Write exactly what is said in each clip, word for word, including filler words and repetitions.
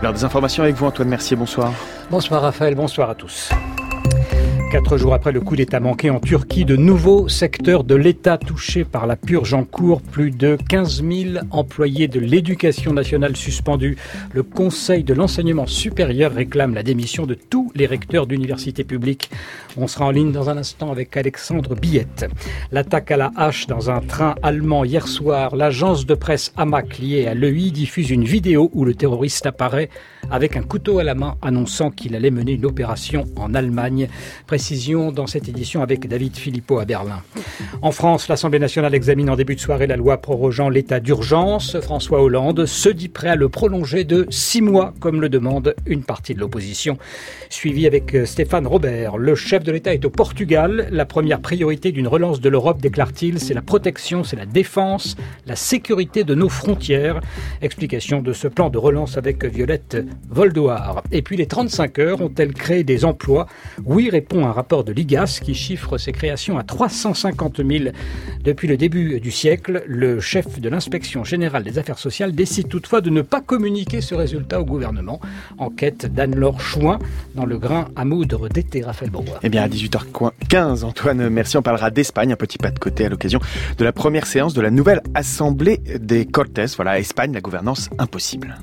L'heure des informations avec vous, Antoine Mercier, bonsoir. Bonsoir Raphaël, bonsoir à tous. Quatre jours après le coup d'État manqué en Turquie, de nouveaux secteurs de l'État touchés par la purge en cours. Plus de quinze mille employés de l'éducation nationale suspendus. Le Conseil de l'enseignement supérieur réclame la démission de tous les recteurs d'universités publiques. On sera en ligne dans un instant avec Alexandre Billette. L'attaque à la hache dans un train allemand hier soir. L'agence de presse Hamac liée à l'E I diffuse une vidéo où le terroriste apparaît avec un couteau à la main annonçant qu'il allait mener une opération en Allemagne. Précision dans cette édition avec David Philippot à Berlin. En France, l'Assemblée nationale examine en début de soirée la loi prorogeant l'état d'urgence. François Hollande se dit prêt à le prolonger de six mois, comme le demande une partie de l'opposition. Suivi avec Stéphane Robert. Le chef de l'État est au Portugal. La première priorité d'une relance de l'Europe, déclare-t-il, c'est la protection, c'est la défense, la sécurité de nos frontières. Explication de ce plan de relance avec Violette Voldoir. Et puis les trente-cinq heures ont-elles créé des emplois? Oui, répond un rapport de l'I G A S qui chiffre ses créations à trois cent cinquante mille depuis le début du siècle. Le chef de l'inspection générale des affaires sociales décide toutefois de ne pas communiquer ce résultat au gouvernement. Enquête d'Anne-Laure Chouin dans le grain à moudre d'été. Raphaël Bourgois. Eh bien, à dix-huit heures quinze, Antoine Mercier, on parlera d'Espagne, un petit pas de côté à l'occasion de la première séance de la nouvelle Assemblée des Cortes. Voilà, Espagne, la gouvernance impossible.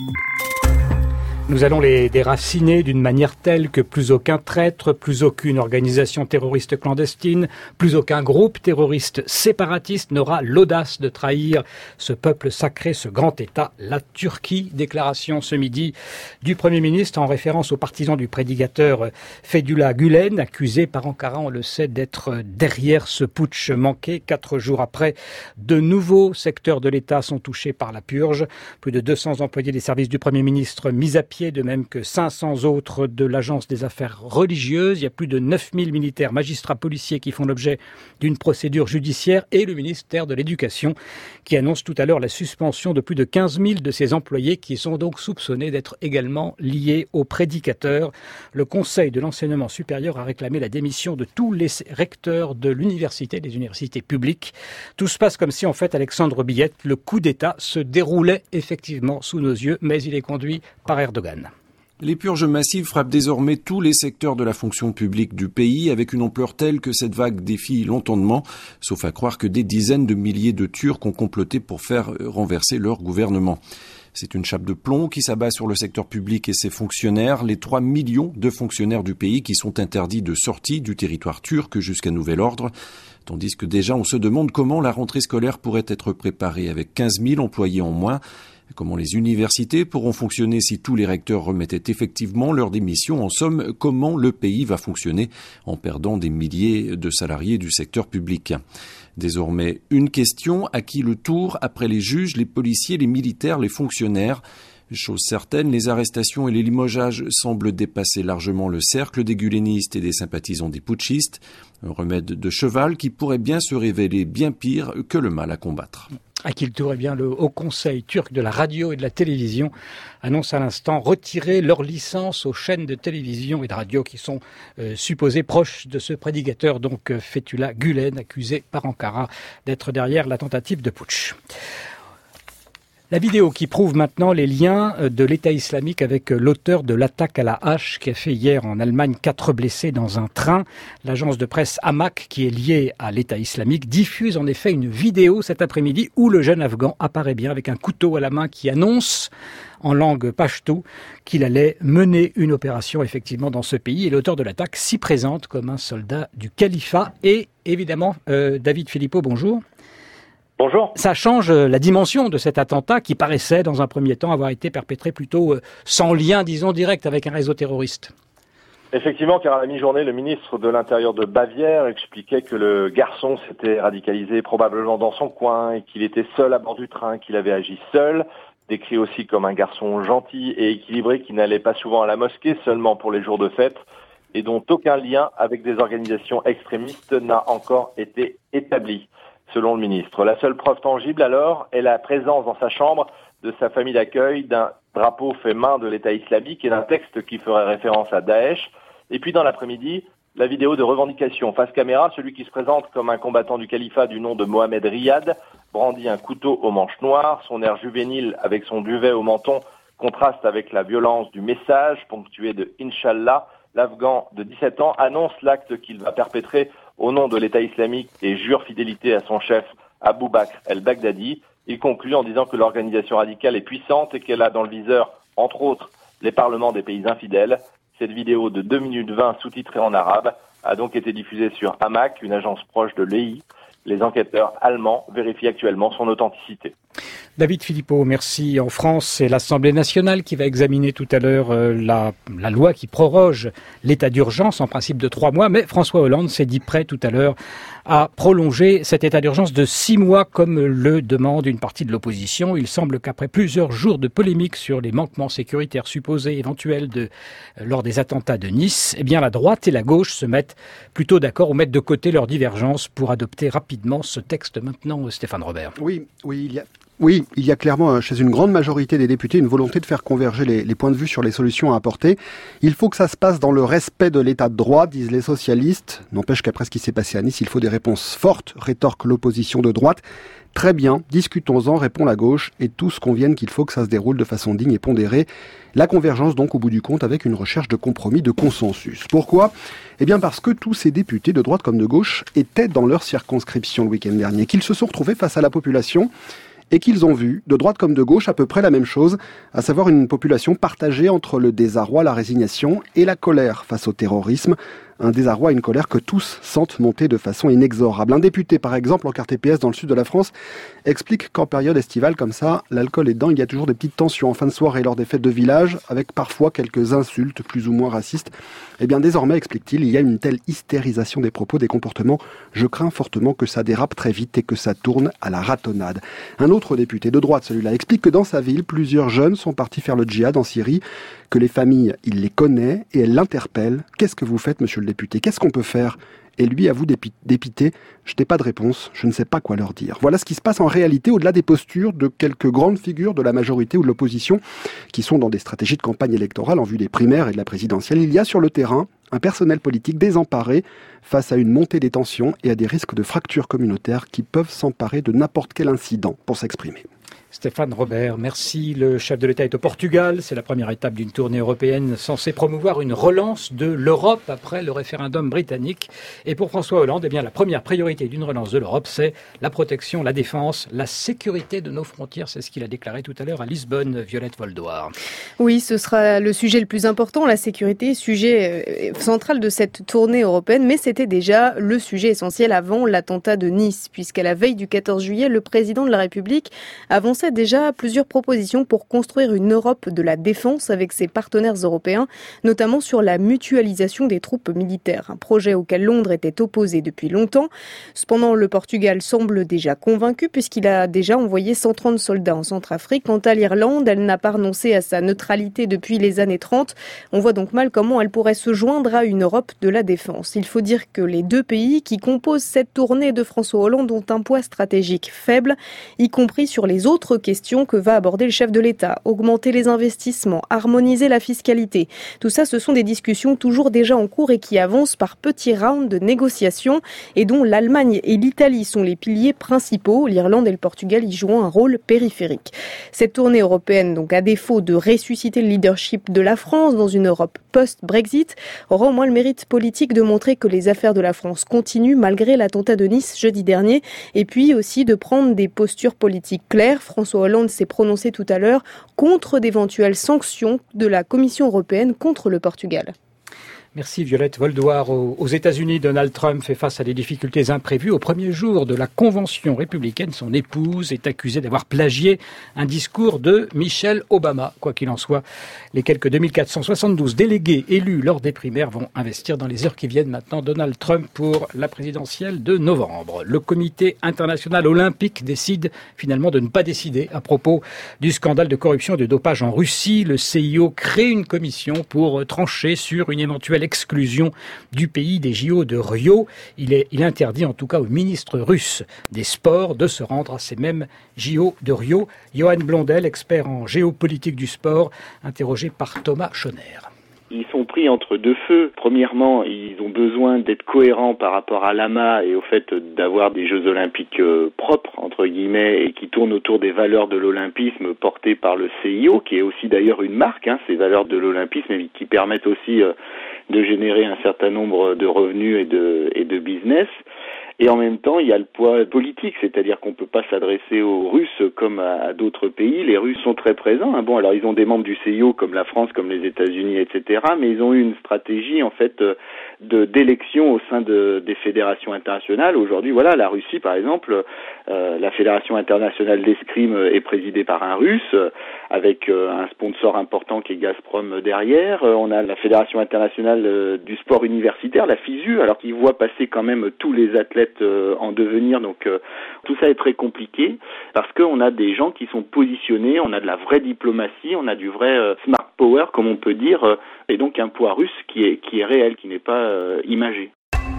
Nous allons les déraciner d'une manière telle que plus aucun traître, plus aucune organisation terroriste clandestine, plus aucun groupe terroriste séparatiste n'aura l'audace de trahir ce peuple sacré, ce grand État, la Turquie. Déclaration ce midi du Premier ministre en référence aux partisans du prédicateur Fethullah Gülen, accusé par Ankara, on le sait, d'être derrière ce putsch manqué. Quatre jours après, de nouveaux secteurs de l'État sont touchés par la purge. Plus de deux cents employés des services du Premier ministre mis à pied, de même que cinq cents autres de l'Agence des affaires religieuses. Il y a plus de neuf mille militaires, magistrats, policiers qui font l'objet d'une procédure judiciaire et le ministère de l'Éducation qui annonce tout à l'heure la suspension de plus de quinze mille de ses employés qui sont donc soupçonnés d'être également liés aux prédicateurs. Le Conseil de l'enseignement supérieur a réclamé la démission de tous les recteurs de l'université, des universités publiques. Tout se passe comme si, en fait, Alexandre Billette, le coup d'État se déroulait effectivement sous nos yeux, mais il est conduit par Erdogan. Les purges massives frappent désormais tous les secteurs de la fonction publique du pays avec une ampleur telle que cette vague défie l'entendement, sauf à croire que des dizaines de milliers de Turcs ont comploté pour faire renverser leur gouvernement. C'est une chape de plomb qui s'abat sur le secteur public et ses fonctionnaires, les trois millions de fonctionnaires du pays qui sont interdits de sortie du territoire turc jusqu'à nouvel ordre. Tandis que déjà on se demande comment la rentrée scolaire pourrait être préparée avec quinze mille employés en moins. Comment les universités pourront fonctionner si tous les recteurs remettaient effectivement leur démission? En somme, comment le pays va fonctionner en perdant des milliers de salariés du secteur public? Désormais, une question, à qui le tour après les juges, les policiers, les militaires, les fonctionnaires? Chose certaine, les arrestations et les limogeages semblent dépasser largement le cercle des gulenistes et des sympathisants des putschistes. Un remède de cheval qui pourrait bien se révéler bien pire que le mal à combattre. À qui le tour, eh bien, le Haut Conseil turc de la radio et de la télévision annonce à l'instant retirer leur licence aux chaînes de télévision et de radio qui sont euh, supposées proches de ce prédicateur, donc euh, Fethullah Gülen, accusé par Ankara d'être derrière la tentative de putsch. La vidéo qui prouve maintenant les liens de l'État islamique avec l'auteur de l'attaque à la hache qui a fait hier en Allemagne quatre blessés dans un train. L'agence de presse Hamac, qui est liée à l'État islamique, diffuse en effet une vidéo cet après-midi où le jeune Afghan apparaît bien avec un couteau à la main qui annonce en langue pachtou qu'il allait mener une opération effectivement dans ce pays. Et l'auteur de l'attaque s'y présente comme un soldat du califat. Et évidemment, euh, David Philippot, bonjour. Bonjour. Ça change la dimension de cet attentat qui paraissait, dans un premier temps, avoir été perpétré plutôt sans lien, disons, direct avec un réseau terroriste. Effectivement, car à la mi-journée, le ministre de l'Intérieur de Bavière expliquait que le garçon s'était radicalisé probablement dans son coin et qu'il était seul à bord du train, qu'il avait agi seul, décrit aussi comme un garçon gentil et équilibré qui n'allait pas souvent à la mosquée, seulement pour les jours de fête, et dont aucun lien avec des organisations extrémistes n'a encore été établi. Selon le ministre. La seule preuve tangible, alors, est la présence dans sa chambre de sa famille d'accueil d'un drapeau fait main de l'État islamique et d'un texte qui ferait référence à Daesh. Et puis, dans l'après-midi, la vidéo de revendication face caméra, celui qui se présente comme un combattant du califat du nom de Mohamed Riyad, brandit un couteau aux manches noires, son air juvénile avec son duvet au menton Contraste avec la violence du message, ponctué de « Inch'Allah », l'Afghan de dix-sept ans annonce l'acte qu'il va perpétrer au nom de l'État islamique et jure fidélité à son chef Abou Bakr el-Baghdadi. Il conclut en disant que l'organisation radicale est puissante et qu'elle a dans le viseur, entre autres, les parlements des pays infidèles. Cette vidéo de deux minutes vingt sous-titrée en arabe a donc été diffusée sur Hamac, une agence proche de l'E I. Les enquêteurs allemands vérifient actuellement son authenticité. David Philippot, merci. En France, c'est l'Assemblée nationale qui va examiner tout à l'heure euh, la, la loi qui proroge l'état d'urgence, en principe de trois mois. Mais François Hollande s'est dit prêt tout à l'heure à prolonger cet état d'urgence de six mois, comme le demande une partie de l'opposition. Il semble qu'après plusieurs jours de polémique sur les manquements sécuritaires supposés éventuels de, euh, lors des attentats de Nice, eh bien la droite et la gauche se mettent plutôt d'accord ou mettent de côté leurs divergences pour adopter rapidement ce texte maintenant, Stéphane Robert. Oui, oui, il y a... Oui, il y a clairement chez une grande majorité des députés une volonté de faire converger les, les points de vue sur les solutions à apporter. Il faut que ça se passe dans le respect de l'état de droit, disent les socialistes. N'empêche qu'après ce qui s'est passé à Nice, il faut des réponses fortes, rétorque l'opposition de droite. Très bien, discutons-en, répond la gauche, et tous conviennent qu'il faut que ça se déroule de façon digne et pondérée. La convergence donc au bout du compte avec une recherche de compromis, de consensus. Pourquoi ? Eh bien parce que tous ces députés de droite comme de gauche étaient dans leur circonscription le week-end dernier, qu'ils se sont retrouvés face à la population et qu'ils ont vu, de droite comme de gauche, à peu près la même chose, à savoir une population partagée entre le désarroi, la résignation et la colère face au terrorisme. Un désarroi et une colère que tous sentent monter de façon inexorable. Un député, par exemple, en quartier P S dans le sud de la France, explique qu'en période estivale comme ça, l'alcool aidant, il y a toujours des petites tensions en fin de soirée lors des fêtes de village, avec parfois quelques insultes plus ou moins racistes. Eh bien, désormais, explique-t-il, il y a une telle hystérisation des propos, des comportements. Je crains fortement que ça dérape très vite et que ça tourne à la ratonnade. Un autre député de droite, celui-là, explique que dans sa ville, plusieurs jeunes sont partis faire le djihad en Syrie, que les familles, il les connaît et elles l'interpellent. Qu'est-ce que vous faites, monsieur le député ? Qu'est-ce qu'on peut faire ? Et lui avoue dépité, je n'ai pas de réponse, je ne sais pas quoi leur dire. Voilà ce qui se passe en réalité au-delà des postures de quelques grandes figures de la majorité ou de l'opposition qui sont dans des stratégies de campagne électorale en vue des primaires et de la présidentielle. Il y a sur le terrain un personnel politique désemparé face à une montée des tensions et à des risques de fractures communautaires qui peuvent s'emparer de n'importe quel incident pour s'exprimer. Stéphane Robert, merci. Le chef de l'État est au Portugal. C'est la première étape d'une tournée européenne censée promouvoir une relance de l'Europe après le référendum britannique. Et pour François Hollande, eh bien, la première priorité d'une relance de l'Europe, c'est la protection, la défense, la sécurité de nos frontières. C'est ce qu'il a déclaré tout à l'heure à Lisbonne, Violette Voldoir. Oui, ce sera le sujet le plus important, la sécurité, sujet central de cette tournée européenne. Mais c'était déjà le sujet essentiel avant l'attentat de Nice, puisqu'à la veille du quatorze juillet, le président de la République avançait déjà plusieurs propositions pour construire une Europe de la défense avec ses partenaires européens, notamment sur la mutualisation des troupes militaires, un projet auquel Londres était opposé depuis longtemps. Cependant, le Portugal semble déjà convaincu puisqu'il a déjà envoyé cent trente soldats en Centrafrique. Quant à l'Irlande, elle n'a pas renoncé à sa neutralité depuis les années trente. On voit donc mal comment elle pourrait se joindre à une Europe de la défense. Il faut dire que les deux pays qui composent cette tournée de François Hollande ont un poids stratégique faible, y compris sur les autres questions que va aborder le chef de l'État. Augmenter les investissements, harmoniser la fiscalité. Tout ça, ce sont des discussions toujours déjà en cours et qui avancent par petits rounds de négociations et dont l'Allemagne et l'Italie sont les piliers principaux. L'Irlande et le Portugal y jouant un rôle périphérique. Cette tournée européenne, donc à défaut de ressusciter le leadership de la France dans une Europe post-Brexit, aura au moins le mérite politique de montrer que les affaires de la France continuent malgré l'attentat de Nice jeudi dernier et puis aussi de prendre des postures politiques claires. François Hollande s'est prononcé tout à l'heure contre d'éventuelles sanctions de la Commission européenne contre le Portugal. Merci Violette Voldoir. Aux États-Unis, Donald Trump fait face à des difficultés imprévues. Au premier jour de la convention républicaine, son épouse est accusée d'avoir plagié un discours de Michelle Obama. Quoi qu'il en soit, les quelques deux mille quatre cent soixante-douze délégués élus lors des primaires vont investir dans les heures qui viennent maintenant Donald Trump pour la présidentielle de novembre. Le comité international olympique décide finalement de ne pas décider à propos du scandale de corruption et de dopage en Russie. Le C I O crée une commission pour trancher sur une éventuelle exclusion du pays des J O de Rio. Il, est, il interdit en tout cas au ministre russe des Sports de se rendre à ces mêmes J O de Rio. Johan Blondel, expert en géopolitique du sport, interrogé par Thomas Schoner. Ils sont pris entre deux feux. Premièrement, ils ont besoin d'être cohérents par rapport à l'A M A et au fait d'avoir des Jeux Olympiques euh, propres, entre guillemets, et qui tournent autour des valeurs de l'olympisme portées par le C I O, qui est aussi d'ailleurs une marque, hein, ces valeurs de l'olympisme, et qui permettent aussi euh, de générer un certain nombre de revenus et de, et de business. Et en même temps, il y a le poids politique, c'est-à-dire qu'on ne peut pas s'adresser aux Russes comme à, à d'autres pays. Les Russes sont très présents. Hein. Bon, alors ils ont des membres du C I O comme la France, comme les États-Unis, et cetera. Mais ils ont eu une stratégie en fait de d'élection au sein de, des fédérations internationales. Aujourd'hui, voilà, la Russie, par exemple, euh, la Fédération internationale d'escrime est présidée par un Russe, avec euh, un sponsor important qui est Gazprom derrière. Euh, on a la Fédération internationale euh, du sport universitaire, la FISU, alors qu'ils voient passer quand même tous les athlètes en devenir, donc euh, tout ça est très compliqué parce qu'on a des gens qui sont positionnés, on a de la vraie diplomatie, on a du vrai euh, smart power comme on peut dire, euh, et donc un poids russe qui est, qui est réel, qui n'est pas euh, imagé.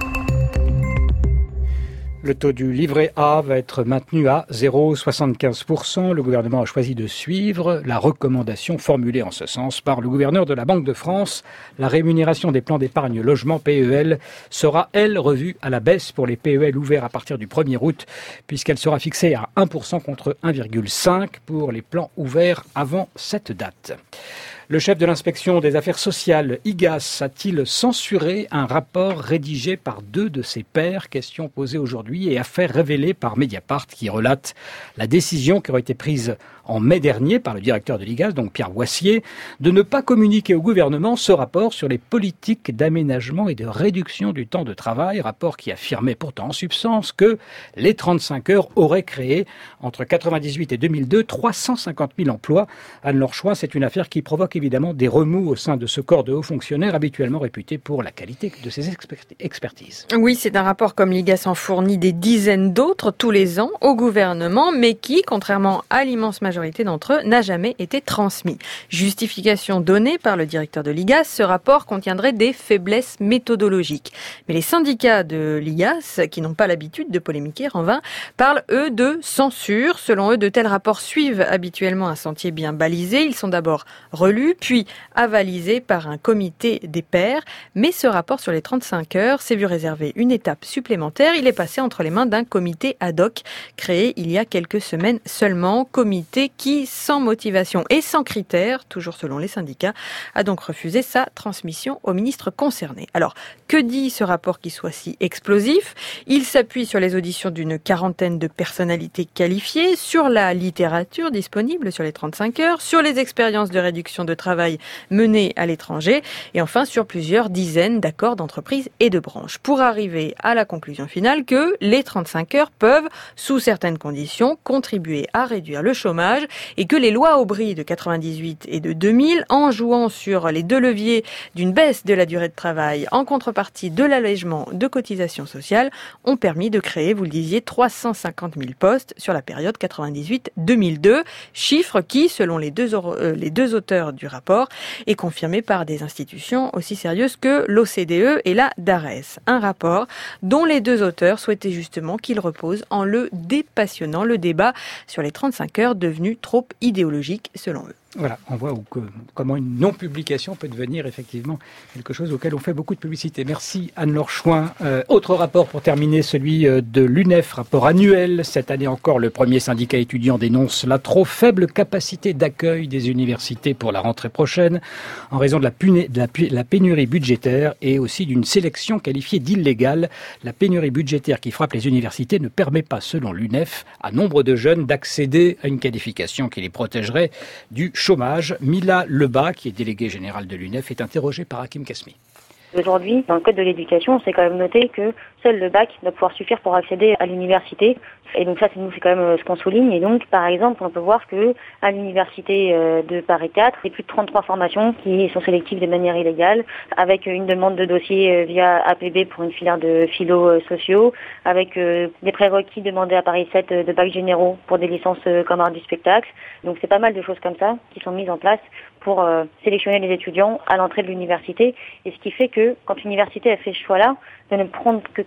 Le taux du livret A va être maintenu à zéro virgule soixante-quinze pour cent. Le gouvernement a choisi de suivre la recommandation formulée en ce sens par le gouverneur de la Banque de France. La rémunération des plans d'épargne logement P E L sera, elle, revue à la baisse pour les P E L ouverts à partir du premier août, puisqu'elle sera fixée à un pour cent contre un virgule cinq pour cent pour les plans ouverts avant cette date. Le chef de l'inspection des affaires sociales, I G A S, a-t-il censuré un rapport rédigé par deux de ses pairs? Question posée aujourd'hui et affaire révélée par Mediapart qui relate la décision qui aurait été prise en mai dernier par le directeur de l'I G A S, donc Pierre Boissier, de ne pas communiquer au gouvernement ce rapport sur les politiques d'aménagement et de réduction du temps de travail, rapport qui affirmait pourtant en substance que les trente-cinq heures auraient créé entre quatre-vingt-dix-huit et deux mille deux trois cent cinquante mille emplois. Anne-Laure Chouin, c'est une affaire qui provoque évidemment des remous au sein de ce corps de hauts fonctionnaires habituellement réputé pour la qualité de ses expertises. Oui, c'est un rapport comme l'I G A S en fournit des dizaines d'autres tous les ans au gouvernement, mais qui, contrairement à l'immense majorité d'entre eux, n'a jamais été transmis. Justification donnée par le directeur de l'I G A S, ce rapport contiendrait des faiblesses méthodologiques. Mais les syndicats de l'I G A S, qui n'ont pas l'habitude de polémiquer en vain, parlent eux de censure. Selon eux, de tels rapports suivent habituellement un sentier bien balisé. Ils sont d'abord relus, puis avalisé par un comité des pairs. Mais ce rapport sur les trente-cinq heures s'est vu réserver une étape supplémentaire. Il est passé entre les mains d'un comité ad hoc créé il y a quelques semaines seulement. Comité qui, sans motivation et sans critères, toujours selon les syndicats, a donc refusé sa transmission au ministre concerné. Alors, que dit ce rapport qui soit si explosif? Il s'appuie sur les auditions d'une quarantaine de personnalités qualifiées, sur la littérature disponible sur les trente-cinq heures, sur les expériences de réduction de travail menées à l'étranger et enfin sur plusieurs dizaines d'accords d'entreprise et de branches pour arriver à la conclusion finale que les trente-cinq heures peuvent, sous certaines conditions, contribuer à réduire le chômage et que les lois Aubry de quatre-vingt-dix-huit et de deux mille, en jouant sur les deux leviers d'une baisse de la durée de travail en contrepartie de l'allègement de cotisations sociales, ont permis de créer, vous le disiez, trois cent cinquante mille postes sur la période quatre-vingt-dix-huit deux mille deux, chiffre qui, selon les deux, euh, les deux auteurs du rapport, est confirmé par des institutions aussi sérieuses que l'O C D E et la DARES. Un rapport dont les deux auteurs souhaitaient justement qu'il repose en le dépassionnant le débat sur les trente-cinq heures devenues trop idéologiques selon eux. Voilà, on voit où que, comment une non-publication peut devenir effectivement quelque chose auquel on fait beaucoup de publicité. Merci Anne-Laure Chouin. Euh, autre rapport pour terminer, celui de l'U N E F, rapport annuel. Cette année encore, le premier syndicat étudiant dénonce la trop faible capacité d'accueil des universités pour la rentrée prochaine en raison de la, puné, de la, la pénurie budgétaire et aussi d'une sélection qualifiée d'illégale. La pénurie budgétaire qui frappe les universités ne permet pas, selon l'U N E F, à nombre de jeunes d'accéder à une qualification qui les protégerait du chômage. Mila Lebas, qui est déléguée générale de l'U N E F, est interrogée par Hakim Kasmi. Aujourd'hui, dans le code de l'éducation, c'est quand même noté que seul le bac doit pouvoir suffire pour accéder à l'université. Et donc ça, c'est nous, c'est quand même ce qu'on souligne. Et donc, par exemple, on peut voir que à l'université de Paris quatre, il y a plus de trente-trois formations qui sont sélectives de manière illégale, avec une demande de dossier via A P B pour une filière de philo sociaux, avec des prérequis demandés à Paris sept de bac généraux pour des licences comme art du spectacle. Donc c'est pas mal de choses comme ça qui sont mises en place pour euh, sélectionner les étudiants à l'entrée de l'université. Et ce qui fait que quand l'université a fait ce choix-là, de ne prendre que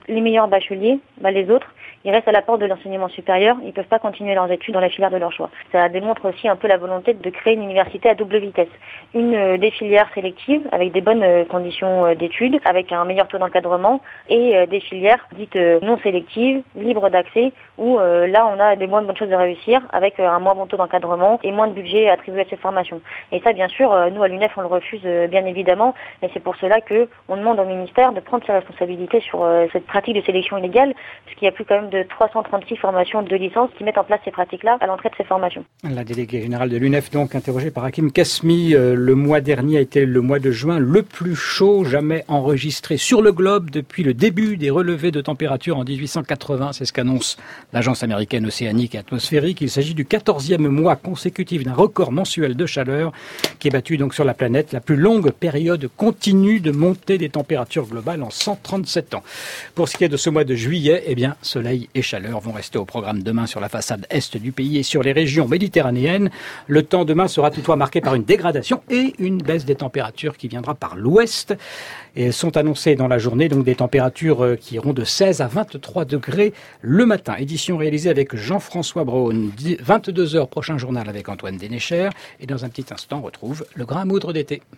les meilleurs bacheliers, bah, les autres, ils restent à la porte de l'enseignement supérieur, ils ne peuvent pas continuer leurs études dans la filière de leur choix. Ça démontre aussi un peu la volonté de créer une université à double vitesse. Une euh, des filières sélectives, avec des bonnes euh, conditions euh, d'études, avec un meilleur taux d'encadrement, et euh, des filières dites euh, non sélectives, libres d'accès, où euh, là on a des moins bonnes choses de réussir, avec euh, un moins bon taux d'encadrement et moins de budget attribué à ces formations. Et ça, bien sûr, euh, nous à l'U N E F, on le refuse euh, bien évidemment, et c'est pour cela que on demande au ministère de prendre ses responsabilités sur euh, cette pratique de sélection illégale, puisqu'il y a plus quand même de trois cent trente-six formations de licence qui mettent en place ces pratiques-là à l'entrée de ces formations. La déléguée générale de l'U N E F, donc interrogée par Hakim Kasmi, euh, le mois dernier a été le mois de juin le plus chaud jamais enregistré sur le globe depuis le début des relevés de température en dix-huit cent quatre-vingts. C'est ce qu'annonce l'agence américaine océanique et atmosphérique. Il s'agit du quatorzième mois consécutif d'un record mensuel de chaleur qui est battu donc sur la planète, la plus longue période continue de montée des températures globales en cent trente-sept ans. Pour ce qui est de ce mois de juillet, eh bien, soleil et chaleur vont rester au programme demain sur la façade est du pays et sur les régions méditerranéennes. Le temps demain sera toutefois marqué par une dégradation et une baisse des températures qui viendra par l'ouest. Et sont annoncées dans la journée donc des températures qui iront de seize à vingt-trois degrés le matin. Édition réalisée avec Jean-François Braun. vingt-deux heures, prochain journal avec Antoine Dénéchère. Et dans un petit instant, on retrouve le grain à moudre d'été.